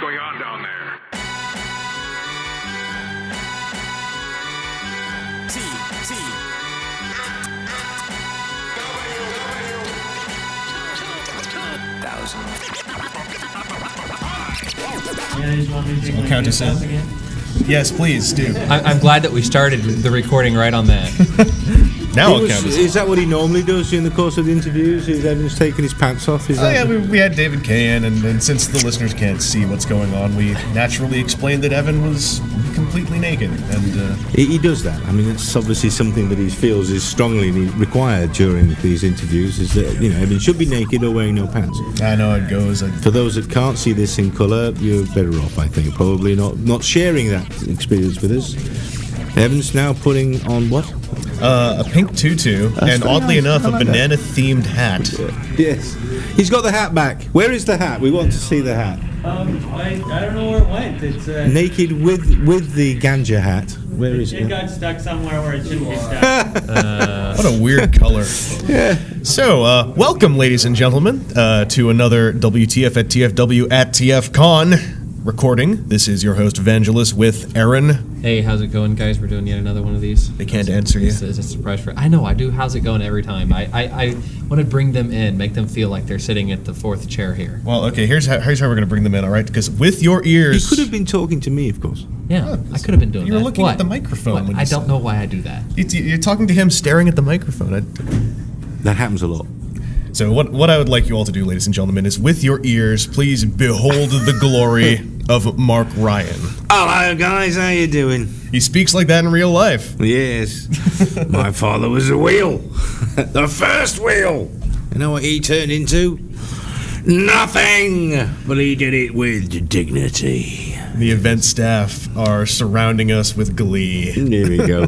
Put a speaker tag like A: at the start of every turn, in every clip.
A: going on down there?
B: We'll count us in. Yes, please do.
C: I'm glad that we started the recording right on that.
B: Now I'll count us in.
D: Is that what he normally does during the course of the interviews? Is Evans taking his pants off?
B: We had David Kay in, and since the listeners can't see what's going on, we naturally explained that Evan was completely naked. And
D: he does that. I mean, it's obviously something that he feels is strongly required during these interviews, is that, Evan should be naked or wearing no pants.
B: I know how it goes.
D: For those that can't see this in colour, you're better off, I think, probably not sharing that experience with us. Evan's now putting on what?
B: A pink tutu, and oddly enough, a banana-themed hat.
D: Yes. He's got the hat back. Where is the hat? We want to see the hat.
E: I don't know where it went. It's
D: naked with the ganja hat. Where is it?
E: It got stuck somewhere where it shouldn't be stuck.
B: What a weird color.
D: Yeah.
B: So, welcome, ladies and gentlemen, to another WTF at TFW at TFCon recording. This is your host, Evangelist, with Aaron.
C: Hey, how's it going, guys? We're doing yet another one of these.
B: They can't answer you.
C: It's a surprise for... I know, I do. How's it going every time? I want to bring them in, make them feel like they're sitting at the fourth chair here.
B: Well, okay, here's how we're going to bring them in, all right? Because with your ears...
D: He could have been talking to me, of course.
C: Yeah, I could have been doing that.
B: You were looking at the microphone. When
C: I don't know why I do that.
B: You're talking to him staring at the microphone.
D: That happens a lot.
B: So what I would like you all to do, ladies and gentlemen, is with your ears, please behold the glory of Mark Ryan.
D: Hello, guys. How you doing?
B: He speaks like that in real life.
D: Yes. My father was a wheel. The first wheel. You know what he turned into? Nothing. But he did it with dignity.
B: The event staff are surrounding us with glee.
D: There we go.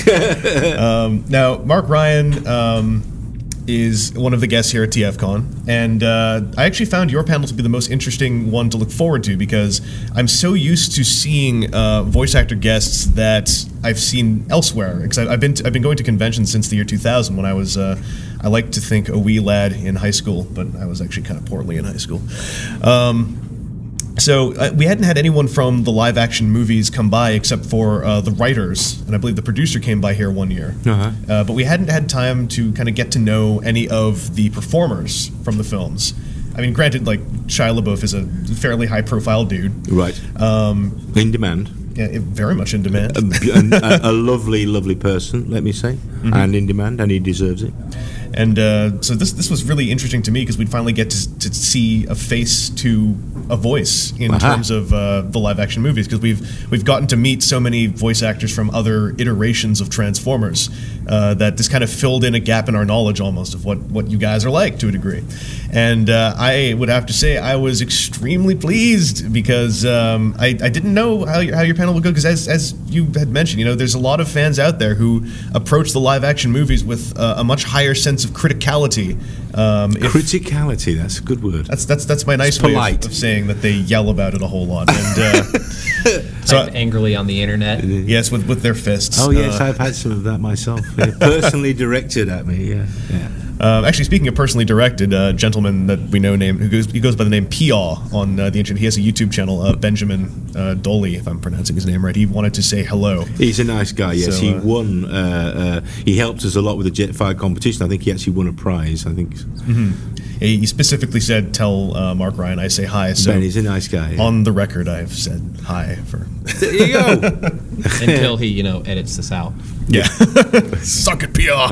B: Now, Mark Ryan... is one of the guests here at TFCon, and I actually found your panel to be the most interesting one to look forward to, because I'm so used to seeing voice actor guests that I've seen elsewhere. Because I've been going to conventions since the year 2000, when I was I like to think a wee lad in high school, but I was actually kind of portly in high school. So we hadn't had anyone from the live-action movies come by except for the writers, and I believe the producer came by here one year. But we hadn't had time to kind of get to know any of the performers from the films. I mean, granted, like, Shia LaBeouf is a fairly high-profile dude.
D: Right. In demand.
B: Yeah, very much in demand.
D: A lovely, lovely person, let me say, and in demand, and he deserves it.
B: And so this was really interesting to me, because we'd finally get to see a face to a voice in terms of the live-action movies, because we've gotten to meet so many voice actors from other iterations of Transformers that this kind of filled in a gap in our knowledge almost of what you guys are like to a degree. And I would have to say I was extremely pleased, because I didn't know how your panel would go, because as you had mentioned, there's a lot of fans out there who approach the live-action movies with a much higher sense of criticality.
D: Criticality, that's a good word.
B: That's my nice way of saying that they yell about it a whole lot. And
C: so angrily on the internet.
B: Yes, with their fists.
D: Oh yes, I've had some of that myself. Personally directed at me. Yeah.
B: Actually, speaking of personally directed, a gentleman that we know he goes by the name Piaw on the internet. He has a YouTube channel, Benjamin Dolly, if I'm pronouncing his name right. He wanted to say hello.
D: He's a nice guy. Yes, he won. He helped us a lot with the Jetfire competition. I think he actually won a prize. I think.
B: He specifically said, "Tell Mark Ryan I say hi." So
D: Ben, he's a nice guy. Yeah.
B: On the record, I've said hi for.
D: There you go.
C: Until he, edits this out.
B: Yeah. Suck it, Piaw.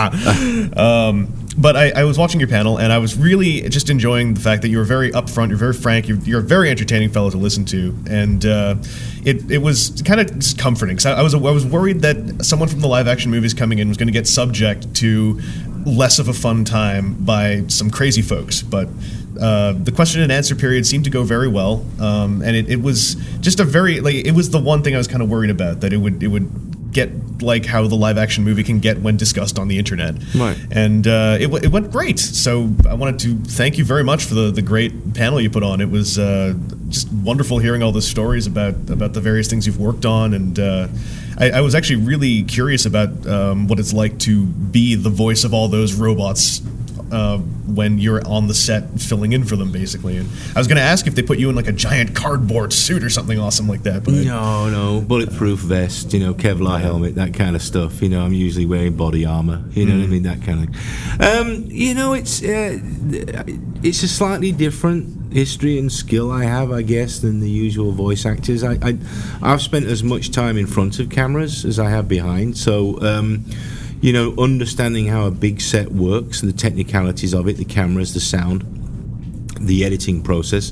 B: But I was watching your panel, and I was really just enjoying the fact that you were very upfront, you're very frank, you're a very entertaining fellow to listen to, and it was kind of comforting. Because I was worried that someone from the live-action movies coming in was going to get subject to less of a fun time by some crazy folks, but the question and answer period seemed to go very well, and it was just it was the one thing I was kind of worried about, that it would get like how the live action movie can get when discussed on the internet.
D: Right.
B: And it went great. So I wanted to thank you very much for the great panel you put on. It was just wonderful hearing all the stories about the various things you've worked on, and I was actually really curious about what it's like to be the voice of all those robots when you're on the set filling in for them, basically. And I was going to ask if they put you in like a giant cardboard suit or something awesome like that. But
D: No, bulletproof vest, Kevlar helmet, that kind of stuff. I'm usually wearing body armor. You know what I mean, that kind of. It's a slightly different history and skill I have, I guess, than the usual voice actors. I've spent as much time in front of cameras as I have behind, so understanding how a big set works, the technicalities of it, the cameras, the sound, the editing process.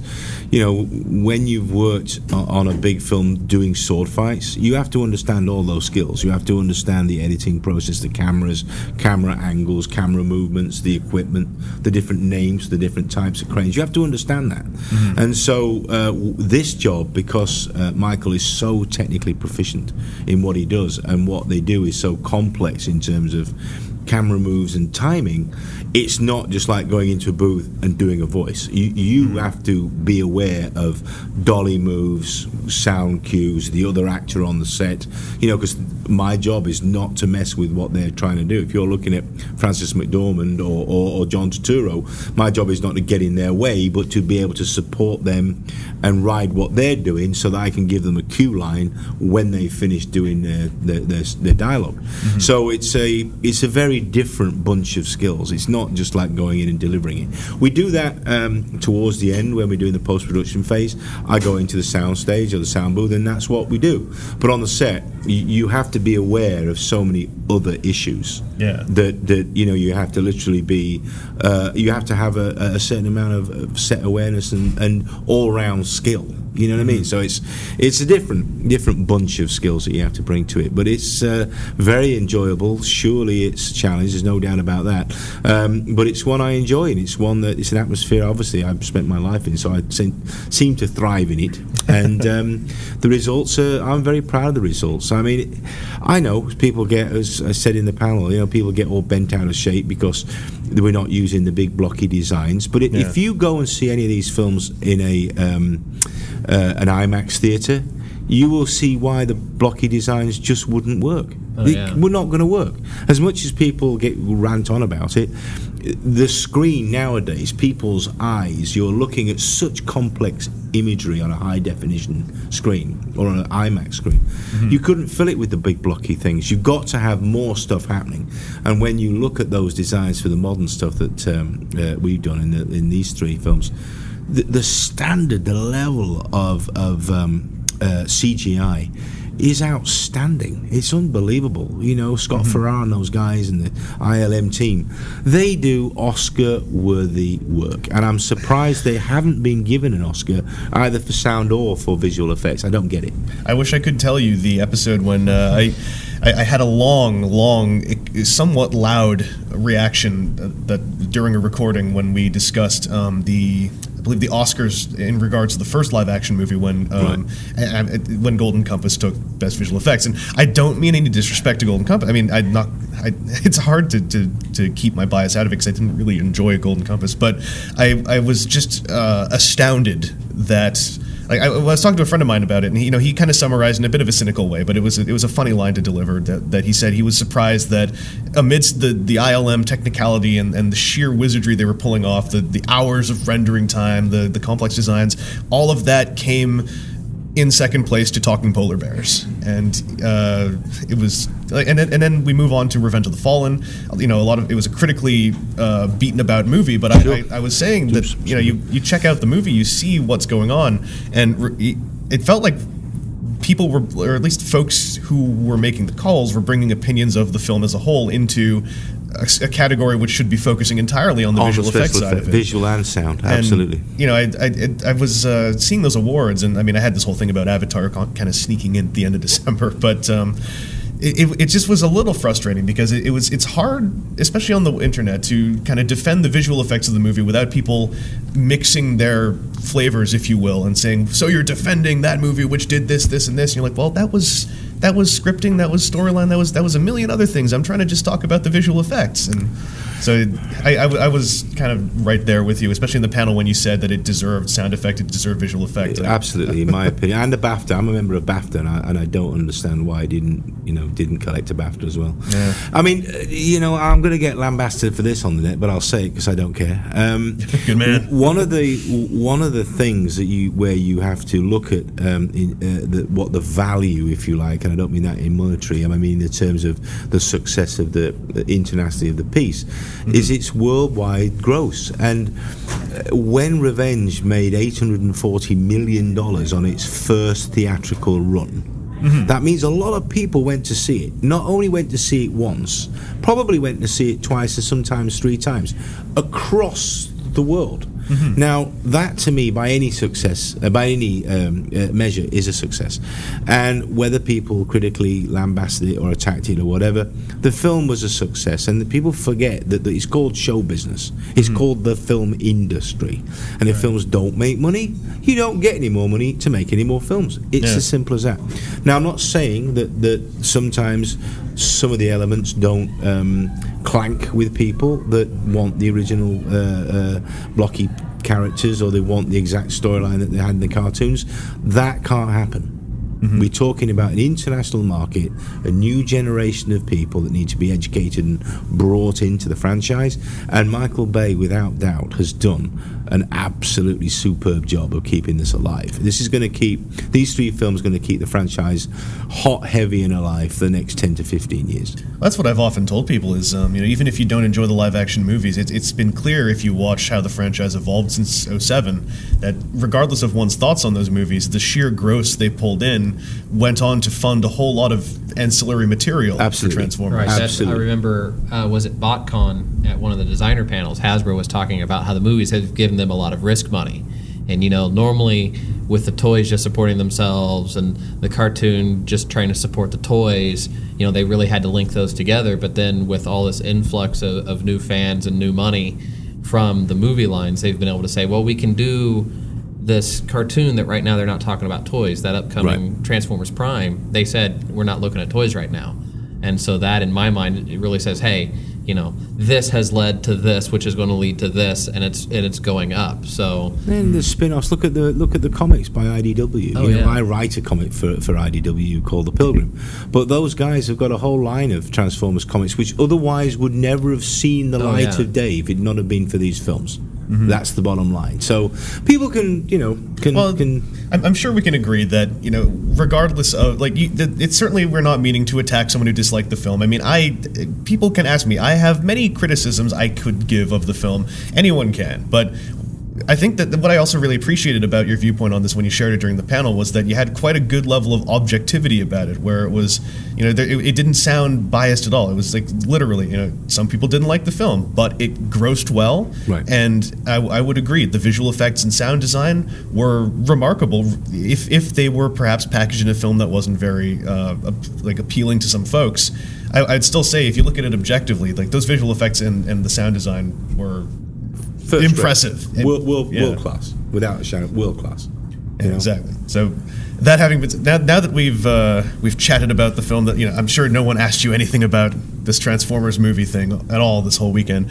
D: When you've worked on a big film doing sword fights, you have to understand all those skills. You have to understand the editing process, the cameras, camera angles, camera movements, the equipment, the different names, the different types of cranes. You have to understand that. Mm-hmm. And so this job, because Michael is so technically proficient in what he does, and what they do is so complex in terms of camera moves and timing, it's not just like going into a booth and doing a voice. You have to be aware of dolly moves, sound cues, the other actor on the set, because my job is not to mess with what they're trying to do. If you're looking at Francis McDormand or John Turturro, my job is not to get in their way, but to be able to support them and ride what they're doing so that I can give them a cue line when they finish doing their dialogue. Mm-hmm. So it's a very different bunch of skills. It's not just like going in and delivering it. We do that towards the end when we're doing the post-production phase. I go into the sound stage or the sound booth, and that's what we do. But on the set, you have to be aware of so many other issues that you have to literally be you have to have a certain amount of set awareness and all-round skill. You know what I mean? So it's a different bunch of skills that you have to bring to it, but it's very enjoyable. Surely it's a challenge, there's no doubt about that, but it's one I enjoy, and it's one that it's an atmosphere obviously I've spent my life in, so I seem to thrive in it. And the results I'm very proud of the results. I mean, I know people get, as I said in the panel, people get all bent out of shape because we're not using the big blocky designs, but if you go and see any of these films in an IMAX theatre, you will see why the blocky designs just wouldn't work. We're not going to work. As much as people rant on about it, the screen nowadays, people's eyes, you're looking at such complex imagery on a high definition screen or on an IMAX screen. Mm-hmm. You couldn't fill it with the big blocky things. You've got to have more stuff happening. And when you look at those designs for the modern stuff that we've done in these three films, the standard, the level of CGI is outstanding. It's unbelievable. Scott Farrar and those guys and the ILM team, they do Oscar-worthy work, and I'm surprised they haven't been given an Oscar either for sound or for visual effects. I don't get it.
B: I wish I could tell you the episode when I had a long, somewhat loud reaction that during a recording when we discussed I believe the Oscars in regards to the first live-action movie when Golden Compass took Best Visual Effects, and I don't mean any disrespect to Golden Compass. I mean, it's hard to keep my bias out of it because I didn't really enjoy Golden Compass, but I was just astounded that. I was talking to a friend of mine about it, and he kind of summarized in a bit of a cynical way, but it was a funny line to deliver. That he said he was surprised that amidst the ILM technicality and the sheer wizardry they were pulling off, the hours of rendering time, the complex designs, all of that came in second place to Talking Polar Bears, and it was. And then we move on to Revenge of the Fallen. It was a critically beaten about movie, but I was saying that you check out the movie, you see what's going on, and it felt like people were, or at least folks who were making the calls, were bringing opinions of the film as a whole into a category which should be focusing entirely on the visual effects side of it.
D: Visual and sound, absolutely.
B: And, I was seeing those awards, and I mean, I had this whole thing about Avatar kind of sneaking in at the end of December, but it just was a little frustrating because it's hard, especially on the internet, to kind of defend the visual effects of the movie without people mixing their flavors, if you will, and saying, so you're defending that movie which did this, this, and this. And you're like, well, that was scripting, that was storyline, that was a million other things. I'm trying to just talk about the visual effects. And so I was kind of right there with you, especially in the panel when you said that it deserved sound effect, it deserved visual effect.
D: Absolutely, in my opinion. And the BAFTA. I'm a member of BAFTA, and I don't understand why it didn't collect a BAFTA as well.
B: Yeah.
D: I mean, I'm going to get lambasted for this on the net, but I'll say it because I don't care.
B: Good man.
D: One of the things where you have to look at what the value, if you like, and I don't mean that in monetary, I mean in terms of the success of the internationally of the piece, is its worldwide gross. And when Revenge made $840 million on its first theatrical run, that means a lot of people went to see it. Not only went to see it once, probably went to see it twice or sometimes 3 times across the world. Now, that to me, by any measure, is a success. And whether people critically lambasted it or attacked it or whatever, the film was a success. And people forget that it's called show business. It's called the film industry. And if films don't make money, you don't get any more money to make any more films. It's as simple as that. Now, I'm not saying that sometimes some of the elements don't clank with people that want the original blocky characters, or they want the exact storyline that they had in the cartoons. That can't happen. We're talking about an international market, a new generation of people that need to be educated and brought into the franchise, and Michael Bay, without doubt, has done an absolutely superb job of keeping this alive. These 3 films are going to keep the franchise hot, heavy, and alive for the next 10 to 15 years.
B: That's what I've often told people is, even if you don't enjoy the live-action movies, it's been clear if you watch how the franchise evolved since 2007, that regardless of one's thoughts on those movies, the sheer gross they pulled in went on to fund a whole lot of ancillary material for Transformers.
C: Right.
D: Absolutely.
C: I remember, was it BotCon at one of the designer panels, Hasbro was talking about how the movies had given them a lot of risk money. And, normally with the toys just supporting themselves and the cartoon just trying to support the toys, they really had to link those together. But then with all this influx of new fans and new money from the movie lines, they've been able to say, well, we can do this cartoon that right now they're not talking about toys, that upcoming Transformers Prime. They said, we're not looking at toys right now. And so that, in my mind, it really says, hey, this has led to this, which is going to lead to this, and it's going up. So
D: then the spin-offs. Look at the comics by IDW. I write a comic for IDW called The Pilgrim, but those guys have got a whole line of Transformers comics which otherwise would never have seen the light of day if it not have been for these films. That's the bottom line. So people can.
B: I'm sure we can agree that regardless of it's certainly, we're not meaning to attack someone who disliked the film. I mean, people can ask me. I have many criticisms I could give of the film. Anyone can, but I think that what I also really appreciated about your viewpoint on this when you shared it during the panel was that you had quite a good level of objectivity about it, where it was, it didn't sound biased at all. It was like literally, some people didn't like the film, but it grossed well.
D: Right.
B: And I would agree, the visual effects and sound design were remarkable if they were perhaps packaged in a film that wasn't very appealing to some folks. I'd still say, if you look at it objectively, like those visual effects and the sound design were impressive.
D: World class, without a shadow, world class.
B: Exactly. So that having been now that we've chatted about the film, that I'm sure no one asked you anything about this Transformers movie thing at all this whole weekend.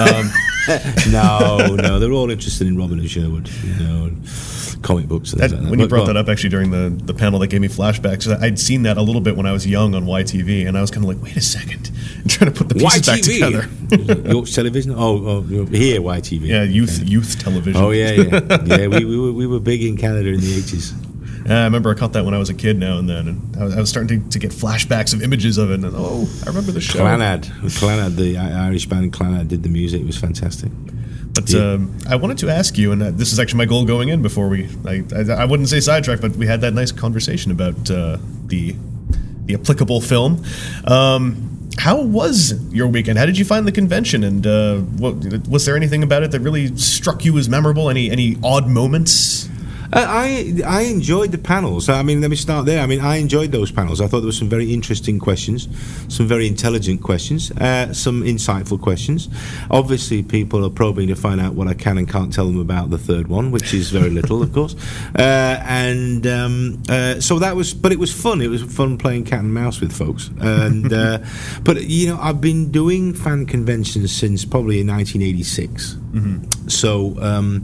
D: No, they're all interested in Robin and Sherwood, and comic books and things like that.
B: When you brought that up, actually, during the panel, that gave me flashbacks. I'd seen that a little bit when I was young on YTV, and I was kind of like, wait a second, I'm trying to put the pieces back together.
D: York Television? Oh, here, YTV.
B: Yeah, youth television.
D: Oh, yeah. We were big in Canada in the 80s.
B: I remember I caught that when I was a kid now and then, and I was starting to get flashbacks of images of it, and I remember the show.
D: Clannad, the Irish band Clannad did the music. It was fantastic.
B: But I wanted to ask you, and this is actually my goal going in before I wouldn't say sidetrack, but we had that nice conversation about the applicable film. How was your weekend? How did you find the convention? And was there anything about it that really struck you as memorable? Any odd moments?
D: I enjoyed the panels. I mean, let me start there. I mean, I enjoyed those panels. I thought there were some very interesting questions, some very intelligent questions, some insightful questions. Obviously, people are probing to find out what I can and can't tell them about the third one, which is very little, of course. So that was, but it was fun. It was fun playing cat and mouse with folks. And but you know, I've been doing fan conventions since probably 1986. Mm-hmm. So.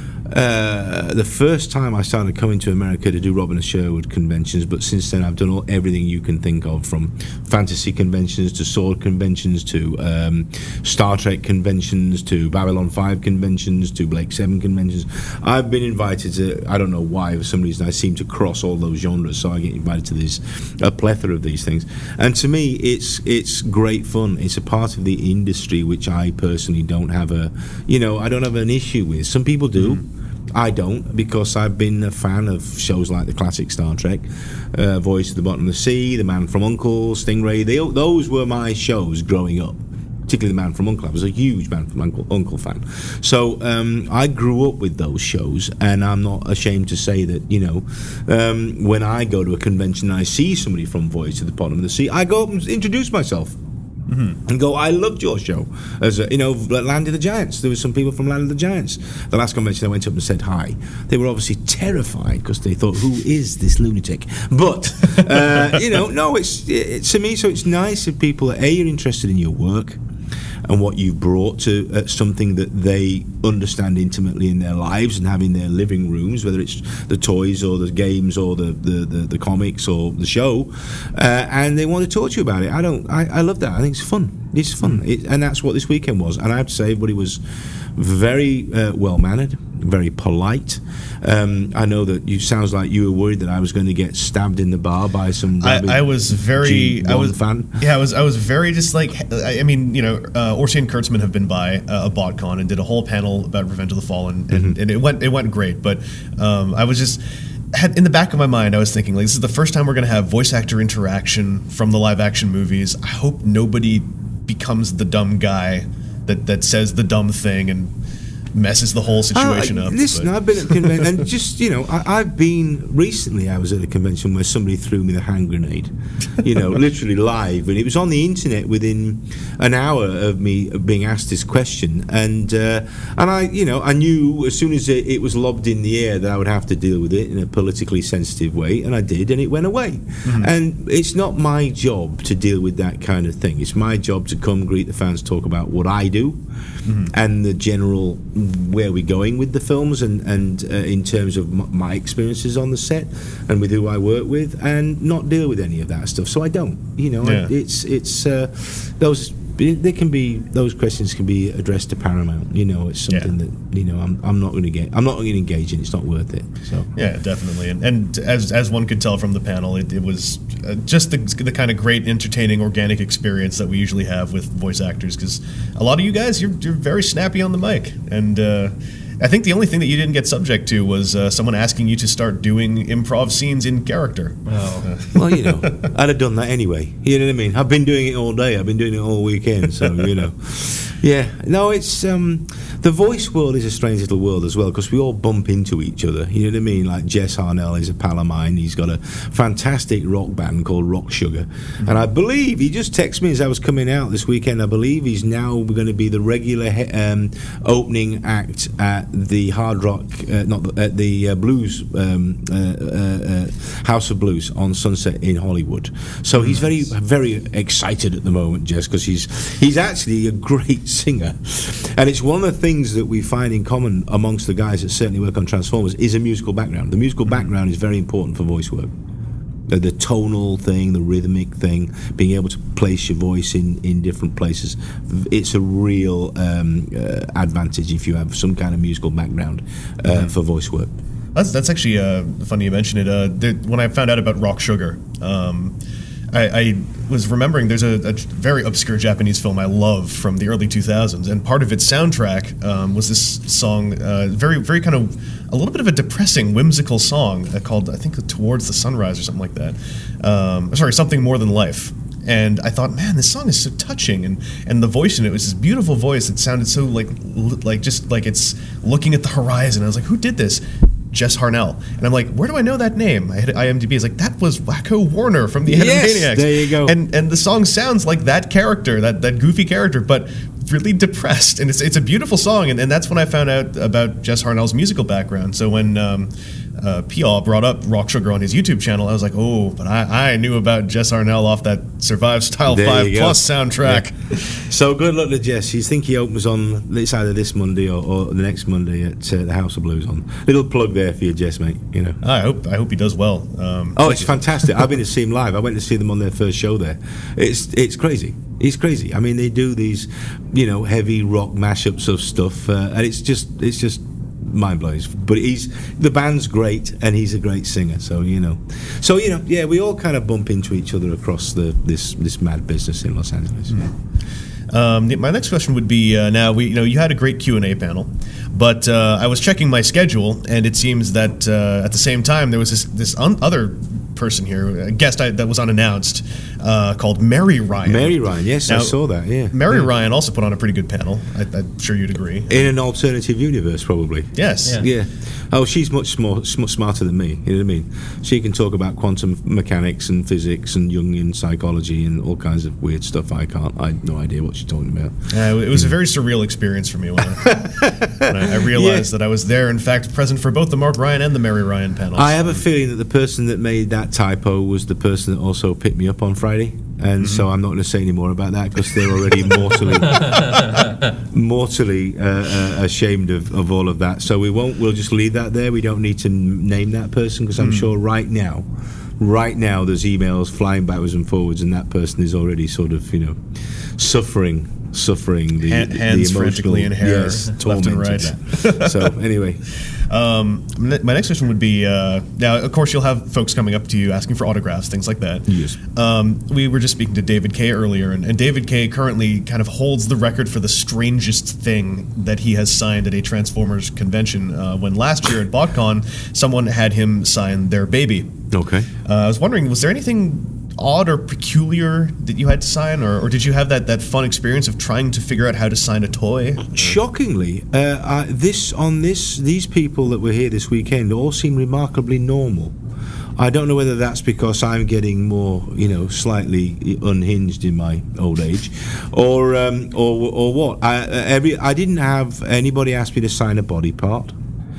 D: The first time I started coming to America to do Robin and Sherwood conventions, but since then I've done everything you can think of, from fantasy conventions to sword conventions to Star Trek conventions to Babylon 5 conventions to Blake 7 conventions. I've been invited to, I don't know why, for some reason I seem to cross all those genres, so I get invited to a plethora of these things. And to me, it's great fun. It's a part of the industry which I personally don't have I don't have an issue with. Some people do. Mm-hmm. I don't, because I've been a fan of shows like the classic Star Trek, Voyage to the Bottom of the Sea, The Man from U.N.C.L.E., Stingray. Those were my shows growing up, particularly The Man from U.N.C.L.E. I was a huge Man from U.N.C.L.E. fan. So I grew up with those shows, and I'm not ashamed to say that, when I go to a convention and I see somebody from Voyage to the Bottom of the Sea, I go up and introduce myself. Mm-hmm. And go, I loved your show. Land of the Giants. There were some people from Land of the Giants. The last convention I went up and said hi. They were obviously terrified because they thought, who is this lunatic? But, no, it's to me, so it's nice if people are interested in your work and what you've brought to something that they understand intimately in their lives and have in their living rooms, whether it's the toys or the games or the comics or the show, and they want to talk to you about it. I love that. I think it's fun. It's fun, and that's what this weekend was. And I have to say, everybody was very well-mannered, very polite. I know that sounds like you were worried that I was going to get stabbed in the bar by some.
B: I was very. I was
D: fan.
B: Yeah, I was very just like. I mean, Orsi and Kurtzman have been by a BotCon and did a whole panel about Revenge of the Fallen, and it went great. But I was just. In the back of my mind, I was thinking, like, this is the first time we're going to have voice actor interaction from the live action movies. I hope nobody becomes the dumb guy that says the dumb thing and messes the whole situation up.
D: Listen, I've been at a convention, and just, I've been, recently I was at a convention where somebody threw me the hand grenade, literally live, and it was on the internet within an hour of me being asked this question, and I knew as soon as it was lobbed in the air that I would have to deal with it in a politically sensitive way, and I did, and it went away. Mm-hmm. And it's not my job to deal with that kind of thing. It's my job to come greet the fans, talk about what I do, mm-hmm. and the general where we're going with the films, and in terms of my experiences on the set and with who I work with, and not deal with any of that stuff. So I don't, it's those. Those questions can be addressed to Paramount. It's something that I'm not going to engage in. It's not worth it. So
B: yeah, definitely. And as one could tell from the panel, it was just the kind of great, entertaining, organic experience that we usually have with voice actors. Because a lot of you guys, you're very snappy on the mic, and I think the only thing that you didn't get subject to was someone asking you to start doing improv scenes in character.
D: Oh. Well, I'd have done that anyway. You know what I mean? I've been doing it all day. I've been doing it all weekend. So, Yeah. No, it's... the voice world is a strange little world as well, because we all bump into each other. You know what I mean? Like Jess Harnell is a pal of mine. He's got a fantastic rock band called Rock Sugar. Mm-hmm. And I believe, he just texted me as I was coming out this weekend, I believe he's now going to be the regular opening act at the Hard Rock, at the Blues, House of Blues on Sunset in Hollywood. So he's very, very excited at the moment, Jess, because he's actually a great singer. And it's one of the things that we find in common amongst the guys that certainly work on Transformers is a musical background. The musical background is very important for voice work. The tonal thing, the rhythmic thing, being able to place your voice in different places, it's a real advantage if you have some kind of musical background for voice work.
B: That's actually funny you mention it. When I found out about Rock Sugar, I was remembering there's a very obscure Japanese film I love from the early 2000s, and part of its soundtrack was this song, very, very kind of a little bit of a depressing, whimsical song called, I think, Towards the Sunrise or something like that. Something More Than Life. And I thought, man, this song is so touching, and the voice in it was this beautiful voice. It sounded so like just like it's looking at the horizon. I was like, who did this? Jess Harnell. And I'm like, where do I know that name? I hit IMDb. It's like, that was Wacko Warner from the Animaniacs.
D: There you go.
B: And the song sounds like that character, that goofy character, but really depressed. And it's a beautiful song. And that's when I found out about Jess Harnell's musical background. So when P.A. brought up Rock Sugar on his YouTube channel, I was like, oh, but I knew about Jess Harnell off that Survive Style
D: There
B: 5
D: you go.
B: Plus soundtrack.
D: Yeah. So good luck to Jess. You think he opens on, it's either this Monday or the next Monday at the House of Blues on. Little plug there for you, Jess, mate. You know.
B: I hope he does well.
D: It's fantastic. I've been to see him live. I went to see them on their first show there. It's crazy. It's crazy. I mean, they do these, heavy rock mashups of stuff, and it's just mind blowing. But the band's great, and he's a great singer. So yeah, we all kind of bump into each other across this mad business in Los Angeles. Yeah.
B: My next question would be now you had a great Q&A panel, but I was checking my schedule, and it seems that at the same time there was this other person here, a guest that was unannounced, called Mary Ryan.
D: Mary Ryan, yes, I saw that. Yeah,
B: Mary Ryan also put on a pretty good panel. I'm sure you'd agree.
D: In an alternative universe, probably.
B: Yes.
D: Yeah. Oh, she's much smarter than me. You know what I mean? She can talk about quantum mechanics and physics and Jungian psychology and all kinds of weird stuff. I can't. I have no idea what she's talking about.
B: It was a very surreal experience for me when I realized that I was there, in fact, present for both the Mark Ryan and the Mary Ryan panels.
D: I have a feeling that the person that made that typo was the person that also picked me up on Friday. And so I'm not going to say any more about that because they're already mortally ashamed of all of that. So we'll just leave that there. We don't need to name that person because I'm sure right now there's emails flying backwards and forwards, and that person is already sort of suffering the
B: hands
D: emotional
B: frantically in hair,
D: torment
B: left and right.
D: of that. So anyway.
B: My next question would be, now, of course, you'll have folks coming up to you asking for autographs, things like that.
D: Yes.
B: We were just speaking to David Kay earlier, and David Kay currently kind of holds the record for the strangest thing that he has signed at a Transformers convention, when last year at BotCon, someone had him sign their baby.
D: Okay.
B: I was wondering, was there anything odd or peculiar that you had to sign, or did you have that fun experience of trying to figure out how to sign a toy?
D: Shockingly, these people that were here this weekend all seem remarkably normal. I don't know whether that's because I'm getting more, slightly unhinged in my old age, or what. I didn't have anybody ask me to sign a body part.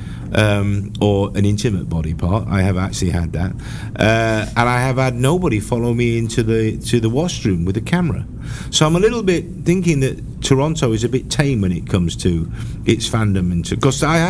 D: Or an intimate body part. I have actually had that, and I have had nobody follow me into the washroom with a camera. So I'm a little bit thinking that Toronto is a bit tame when it comes to its fandom, because I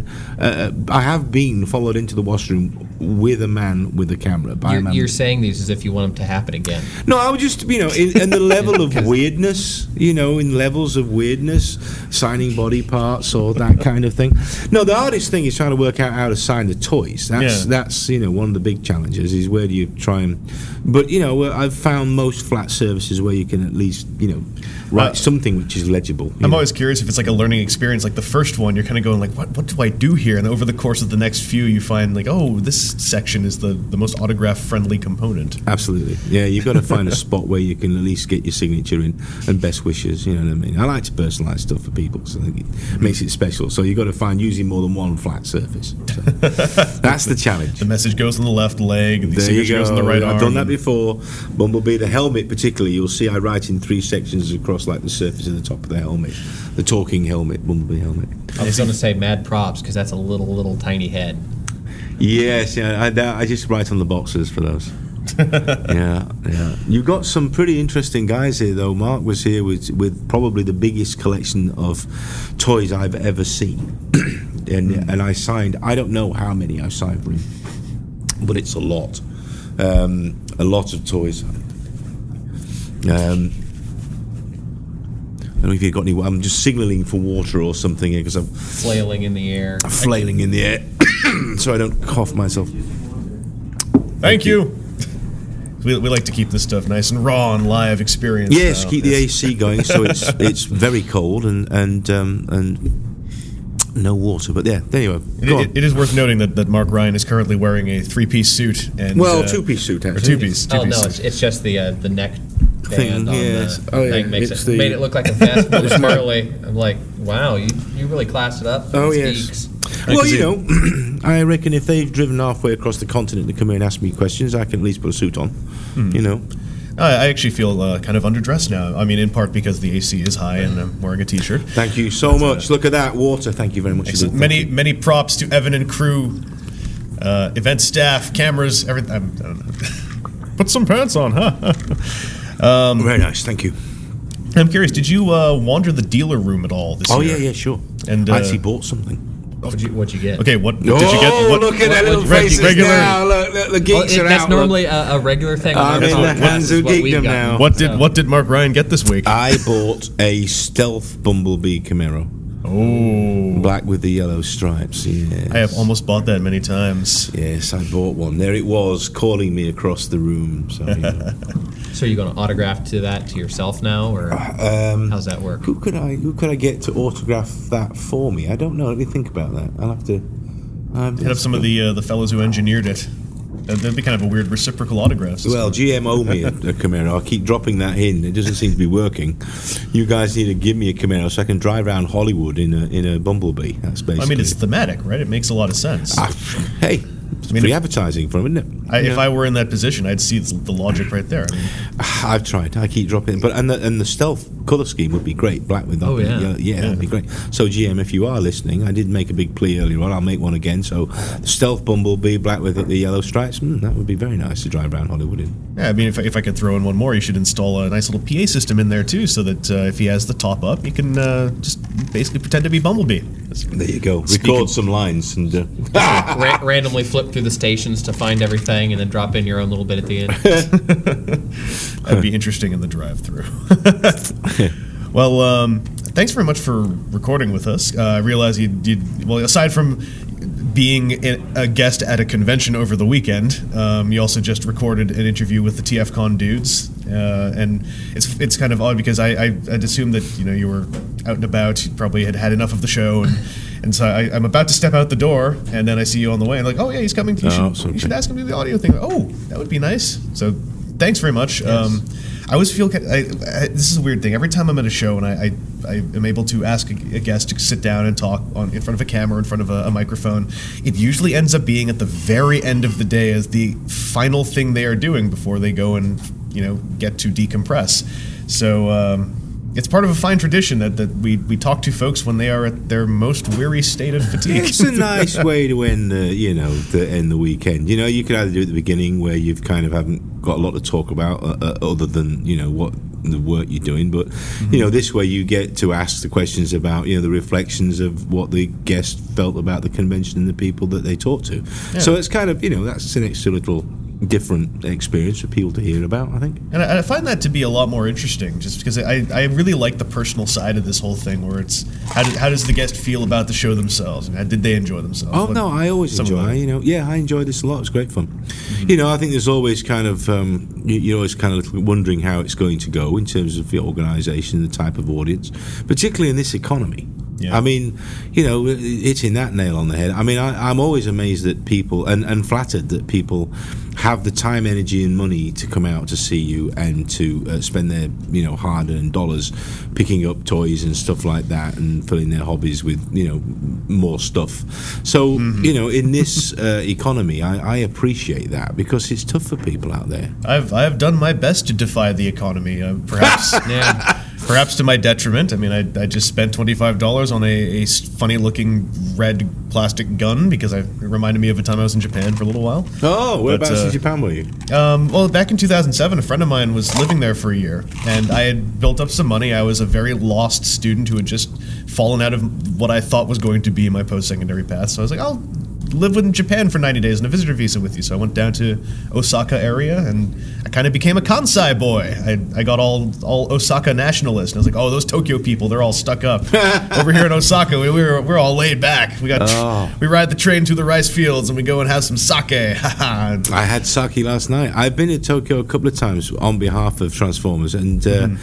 D: have been followed into the washroom with a man with a camera.
C: You're saying these as if you want them to happen again.
D: No, I would just, in the level of weirdness, in levels of weirdness, signing body parts or that kind of thing. No, the hardest thing is trying to work out how to sign the toys. That's one of the big challenges is where do you try and... But, I've found most flat surfaces where you can at least, write something which is legible.
B: I'm always curious if it's like a learning experience. Like the first one, you're kind of going like, what do I do here? And over the course of the next few, you find like, oh, this section is the most autograph-friendly component.
D: Absolutely. Yeah, you've got to find a spot where you can at least get your signature in and best wishes, you know what I mean? I like to personalise stuff for people because I think it makes it special. So you've got to find usually more than one flat surface. So that's the challenge.
B: The message goes on the left leg and the
D: there
B: signature goes on the right arm.
D: I've done that before. Bumblebee, the helmet particularly, you'll see I write in 3 sections across like the surface of the top of the helmet. The talking helmet, Bumblebee helmet.
C: I was going to say mad props because that's a little tiny head.
D: Yes, yeah, I just write on the boxes for those. yeah. You've got some pretty interesting guys here, though. Mark was here with probably the biggest collection of toys I've ever seen. and I signed, I don't know how many I signed for him, but it's a lot. A lot of toys. I don't know if you've got any... I'm just signalling for water or something here because I'm...
C: Flailing in the air.
D: Flailing in the air. So I don't cough myself.
B: Thank you. We like to keep this stuff nice and raw and live experience.
D: Yes, keep the AC going so it's very cold and no water. But yeah, anyway.
B: It is worth noting that Mark Ryan is currently wearing a 3-piece suit. And,
D: 2-piece suot, actually.
B: Or two-piece.
C: Oh, no, it's just the neck
D: thing.
C: Band on
D: Yes.
C: the
D: Oh, yeah.
C: thing made it look like a vest. But it's really, I'm like, wow, you really classed it up.
D: Oh,
C: These
D: yes.
C: geeks.
D: Well, I reckon if they've driven halfway across the continent to come here and ask me questions, I can at least put a suit on.
B: I actually feel kind of underdressed now. I mean, in part because the AC is high and I'm wearing a T-shirt.
D: Thank you so much. Look at that water. Thank you very much.
B: Many props to Evan and crew, event staff, cameras, everything. I don't know. Put some pants on, huh?
D: Very nice. Thank you.
B: I'm curious. Did you wander the dealer room at all this year?
D: Oh yeah, sure.
B: And
D: I actually bought something.
C: What'd you get?
B: Okay, what did you get?
D: Look at that little faces now. Look, the geeks are out.
C: That's normally a regular thing.
D: I'm in the hands of geekdom now.
B: What did Mark Ryan get this week?
D: I bought a stealth Bumblebee Camaro.
B: Oh,
D: black with the yellow stripes. Yes.
B: I have almost bought that many times.
D: Yes, I bought one. There it was, calling me across the room. So,
C: So are you going to autograph to yourself now, or how's that work?
D: Who could I get to autograph that for me? I don't know. Let me think about that. I'll have to
B: hit up some of the fellows who engineered it. That'd be kind of a weird reciprocal autograph system.
D: Well, GM owe me a Camaro. I'll keep dropping that in. It doesn't seem to be working. You guys need to give me a Camaro so I can drive around Hollywood in a Bumblebee. That's basically.
B: I mean, it's thematic, right? It makes a lot of sense.
D: Hey, it's free advertising from, isn't it?
B: If I were in that position, I'd see the logic right there. I mean,
D: I've tried. I keep dropping, and the stealth color scheme would be great. Black with that'd be great. So GM, if you are listening, I did make a big plea earlier on. I'll make one again. So the stealth Bumblebee, black with the yellow stripes. That would be very nice to drive around Hollywood in.
B: Yeah, I mean, if I could throw in one more, you should install a nice little PA system in there too, so that if he has the top up, you can just basically pretend to be Bumblebee.
D: There you go. Record some lines and
C: randomly flip through the stations to find everything, and then drop in your own little bit at the end.
B: That'd be interesting in the drive-through. Well, thanks very much for recording with us. I realize well, aside from being a guest at a convention over the weekend, you also just recorded an interview with the TFCon dudes, and it's kind of odd because I'd assumed that you were out and about, you probably had enough of the show, and so I'm about to step out the door, and then I see you on the way, and like, oh yeah, he's coming. You should ask him to do the audio thing. Oh, that would be nice. So thanks very much. Yes. I always feel this is a weird thing. Every time I'm at a show and I am able to ask a guest to sit down and talk in front of a camera, in front of a microphone, it usually ends up being at the very end of the day as the final thing they are doing before they go and get to decompress. So it's part of a fine tradition that we talk to folks when they are at their most weary state of fatigue.
D: It's a nice way to end the weekend. You could either do it at the beginning where you've kind of haven't got a lot to talk about other than what the work you're doing, but this way you get to ask the questions about the reflections of what the guest felt about the convention and the people that they talked to. Yeah. So it's kind of that's an extra little different experience for people to hear about, I think.
B: And I find that to be a lot more interesting, just because I really like the personal side of this whole thing, where it's how does the guest feel about the show themselves, and did they enjoy themselves?
D: Oh, no, I always enjoy. I enjoy this a lot. It's great fun. Mm-hmm. I think there's always kind of you're always kind of wondering how it's going to go in terms of the organisation, the type of audience, particularly in this economy. Yeah. I mean, hitting that nail on the head. I mean, I'm always amazed that people, and flattered that people have the time, energy, and money to come out to see you and to spend their, hard-earned dollars picking up toys and stuff like that and filling their hobbies with, more stuff. So, in this economy, I appreciate that because it's tough for people out there.
B: I've done my best to defy the economy, perhaps. Yeah. Perhaps to my detriment. I mean, I just spent $25 on a funny-looking red plastic gun because it reminded me of a time I was in Japan for a little while.
D: Oh, whereabouts in Japan were you?
B: Well, back in 2007, a friend of mine was living there for a year, and I had built up some money. I was a very lost student who had just fallen out of what I thought was going to be my post-secondary path. So I was like, I'll live in Japan for 90 days on a visitor visa with you. So I went down to Osaka area, and I kind of became a Kansai boy. I got all Osaka nationalist. And I was like, oh, those Tokyo people, they're all stuck up. Over here in Osaka, we're all laid back. We ride the train through the rice fields, and we go and have some sake.
D: I had sake last night. I've been to Tokyo a couple of times on behalf of Transformers, and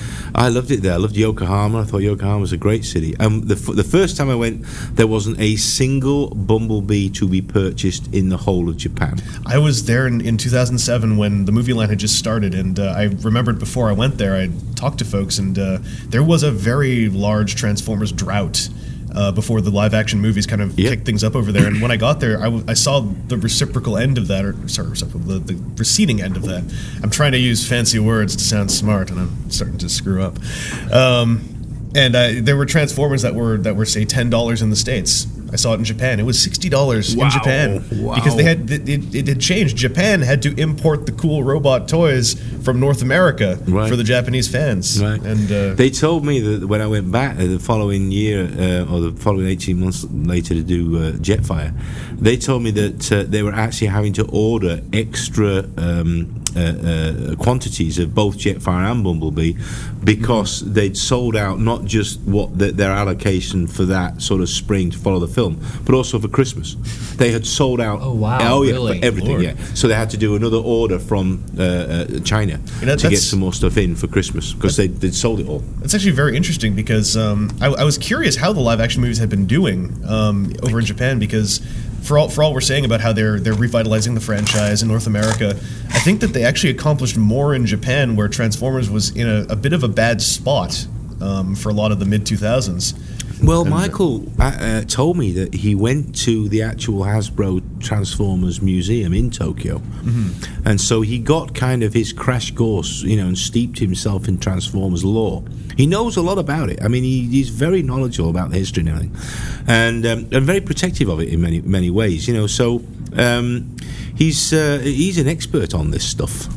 D: I loved it there. I loved Yokohama. I thought Yokohama was a great city. The first time I went, there wasn't a single Bumblebee to be purchased in the whole of Japan.
B: I was there in 2007 when the movie line had just started, and I remembered before I went there, I talked to folks, and there was a very large Transformers drought before the live action movies kind of kicked things up over there. And when I got there, I saw the reciprocal end of that, the receding end of that. I'm trying to use fancy words to sound smart, and I'm starting to screw up. And there were Transformers that were say $10 in the States. I saw it in Japan. It was $60 in Japan because it had changed. Japan had to import the cool robot toys from North America for the Japanese fans.
D: Right.
B: And
D: they told me that when I went back the following year or the following 18 months later to do Jetfire, they told me that they were actually having to order extra quantities of both Jetfire and Bumblebee because they'd sold out not just what their allocation for that sort of spring to follow the film, but also for Christmas. They had sold out.
C: Oh wow! Really?
D: For everything. Lord. Yeah. So they had to do another order from China to get some more stuff in for Christmas because they'd sold it all.
B: It's actually very interesting because I was curious how the live action movies had been doing over in Japan because. For all we're saying about how they're revitalizing the franchise in North America, I think that they actually accomplished more in Japan, where Transformers was in a bit of a bad spot for a lot of the mid-2000s.
D: Well, Michael told me that he went to the actual Hasbro Transformers Museum in Tokyo, and so he got kind of his crash course, and steeped himself in Transformers lore. He knows a lot about it. I mean, he's very knowledgeable about the history and everything, and very protective of it in many ways. So he's an expert on this stuff.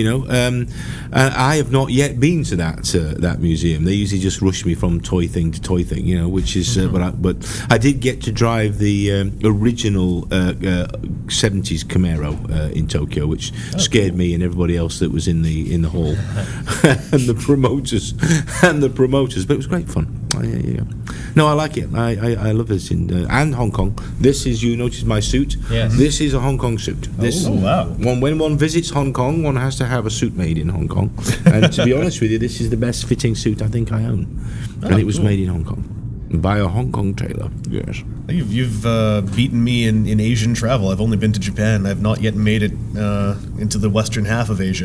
D: I have not yet been to that museum. They usually just rush me from toy thing to toy thing, which is. But I did get to drive the original 70s Camaro in Tokyo, which scared me and everybody else that was in the hall, and the promoters. But it was great fun. No, I like it. I love this and Hong Kong. This is, you notice my suit.
C: Yes.
D: This is a Hong Kong suit.
B: Wow!
D: When one visits Hong Kong, one has to have a suit made in Hong Kong. And to be honest with you, this is the best fitting suit I think I own, and it was made in Hong Kong by a Hong Kong tailor. Yes.
B: You've beaten me in Asian travel. I've only been to Japan. I've not yet made it into the western half of Asia.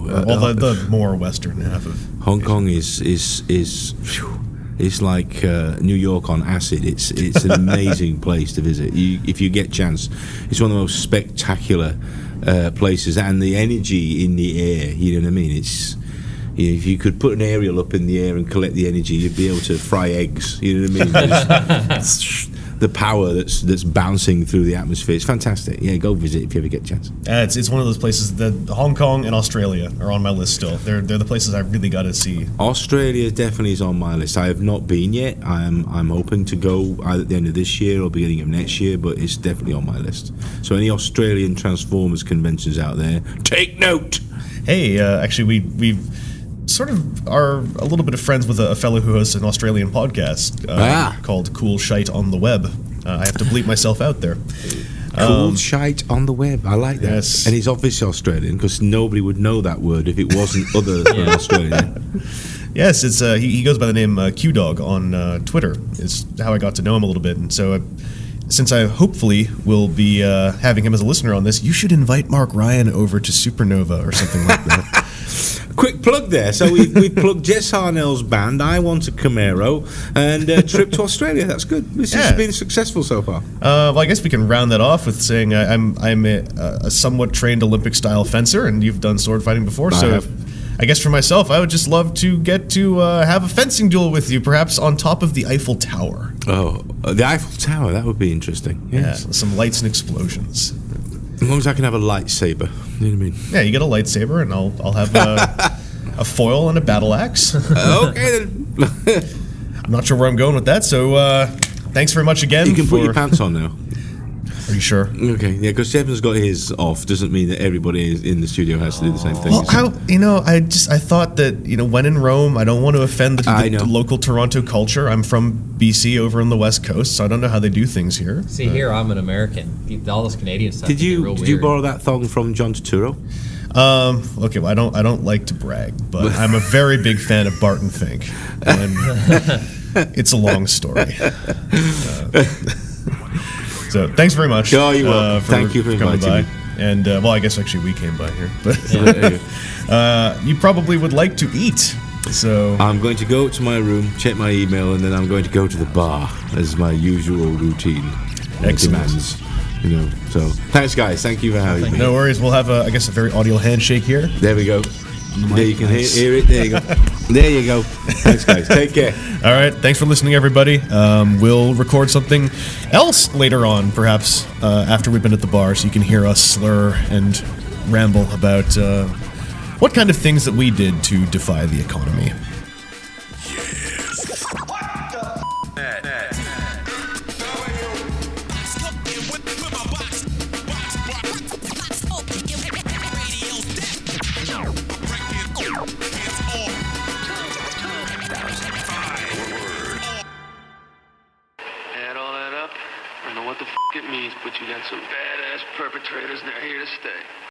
B: The more western half of
D: Hong Kong is phew, it's like New York on acid. It's an amazing place to visit. If you get chance, it's one of the most spectacular places, and the energy in the air. You know what I mean? It's if you could put an aerial up in the air and collect the energy, you'd be able to fry eggs. You know what I mean? The power that's bouncing through the atmosphere. It's fantastic. Yeah, go visit if you ever get a chance.
B: It's one of those places that Hong Kong and Australia are on my list still. They're the places I really got to see.
D: Australia definitely is on my list. I have not been yet. I'm hoping to go either at the end of this year or beginning of next year, but it's definitely on my list. So any Australian Transformers conventions out there, take note.
B: Hey, actually, we've sort of are a little bit of friends with a fellow who hosts an Australian podcast called Cool Shite on the Web. I have to bleep myself out there.
D: Cool shite on the web. I like that.
B: Yes.
D: And he's obviously Australian because nobody would know that word if it wasn't other than Australian.
B: Yes, it's he goes by the name Q-Dog on Twitter. Is how I got to know him a little bit. And so since I hopefully will be having him as a listener on this, you should invite Mark Ryan over to Supernova or something like that.
D: Quick plug there. So we've plugged Jess Harnell's band, I Want a Camaro, and a trip to Australia. That's good. This has been successful so far.
B: Well, I guess we can round that off with saying I'm a somewhat trained Olympic-style fencer, and you've done sword fighting before, so I guess for myself, I would just love to get to have a fencing duel with you, perhaps on top of the Eiffel Tower.
D: Oh, the Eiffel Tower, that would be interesting. Yes.
B: Yeah, some lights and explosions.
D: As long as I can have a lightsaber. You know what I mean?
B: Yeah, you get a lightsaber, and I'll have a foil and a battle axe.
D: Okay, then.
B: I'm not sure where I'm going with that, so thanks very much again.
D: You can put your pants on now.
B: Are you sure?
D: Okay, yeah, because Seven's got his off doesn't mean that everybody in the studio has to do the same thing.
B: Well, I thought that, when in Rome, I don't want to offend the local Toronto culture. I'm from BC over on the West Coast, so I don't know how they do things here.
C: See, here I'm an American. All this Canadian stuff.
D: Did you borrow that thong from John Turturro?
B: Okay, well, I don't like to brag, but I'm a very big fan of Barton Fink, and it's a long story. So thanks very much.
D: Oh, you're welcome. Thank you for
B: coming by.
D: Me.
B: And well, I guess actually we came by here, but you probably would like to eat. So
D: I'm going to go to my room, check my email, and then I'm going to go to the bar as my usual routine.
B: Excellent.
D: Demands, So thanks, guys. Thank you for having me.
B: no worries. We'll have a very audio handshake here.
D: There we go. There you can hear it. There you go. There you go. Thanks, guys. Take care.
B: All right. Thanks for listening, everybody. We'll record something else later on, perhaps after we've been at the bar, so you can hear us slur and ramble about what kind of things that we did to defy the economy.
A: Add all that up, I don't know what the it means, but you got some badass perpetrators and they're here to stay.